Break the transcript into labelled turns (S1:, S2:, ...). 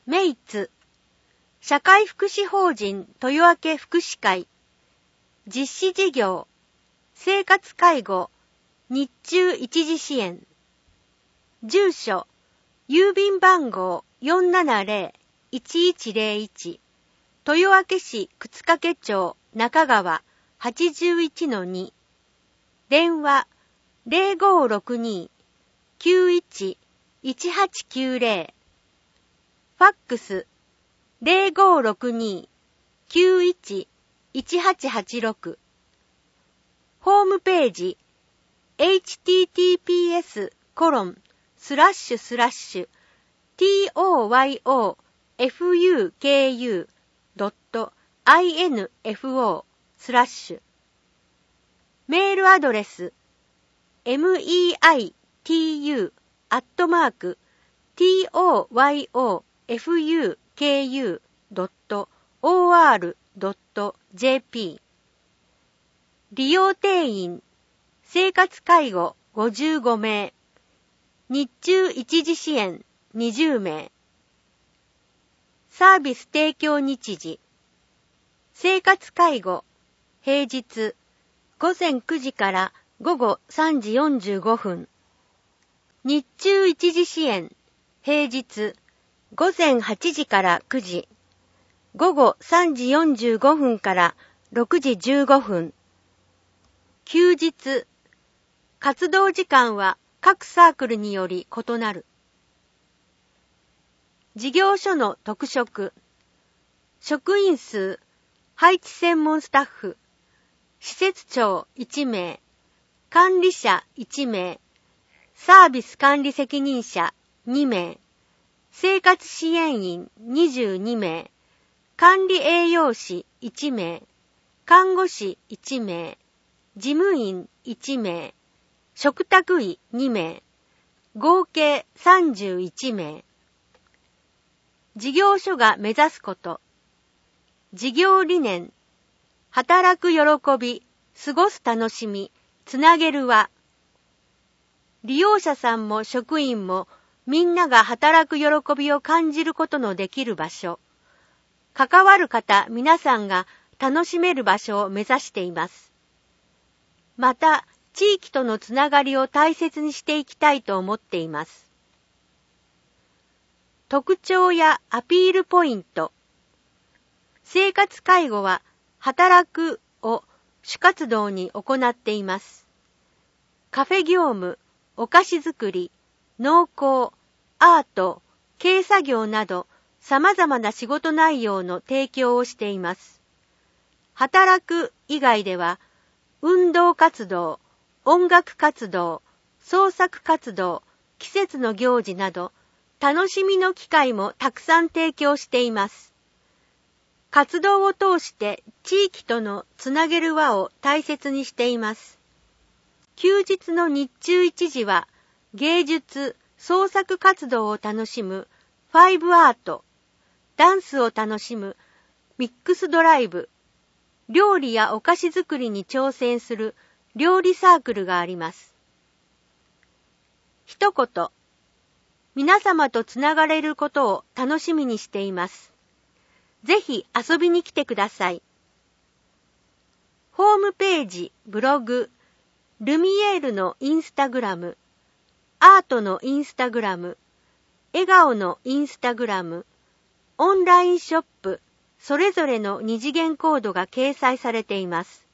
S1: メイツ社会福祉法人豊明福祉会実施事業生活介護日中一時支援住所郵便番号 470-1101 豊明市沓掛町中川 81-2 電話 0562-91-1890 ファックス 0562-91-1886 ホームページ https://toyofuku.info/ メールアドレス meitu@toyofuku.or.jp 利用定員生活介護55名日中一時支援20名サービス提供日時生活介護平日午前9時から午後3時45分日中一時支援平日午前8時から9時午後3時45分から6時15分休日活動時間は各サークルにより異なる事業所の特色職員数配置専門スタッフ施設長1名管理者1名サービス管理責任者2名生活支援員22名管理栄養士1名看護師1名事務員1名嘱託医2名合計31名事業所が目指すこと事業理念働く喜び過ごす楽しみつなげる輪利用者さんも職員もみんなが働く喜びを感じることのできる場所関わる方皆さんが楽しめる場所を目指していますまた地域とのつながりを大切にしていきたいと思っています特徴やアピールポイント生活介護は働くを主活動に行っていますカフェ業務お菓子作り農工アート軽作業など様々な仕事内容の提供をしています働く以外では運動活動音楽活動創作活動季節の行事など楽しみの機会もたくさん提供しています活動を通して地域とのつなげる輪を大切にしています休日の日中1時は芸術創作活動を楽しむファイブアートダンスを楽しむミックスドライブ料理やお菓子作りに挑戦する料理サークルがあります一言皆様とつながれることを楽しみにしていますぜひ遊びに来てくださいホームページブログルミエールのインスタグラムアートのインスタグラム笑顔のインスタグラムオンラインショップそれぞれの二次元コードが掲載されています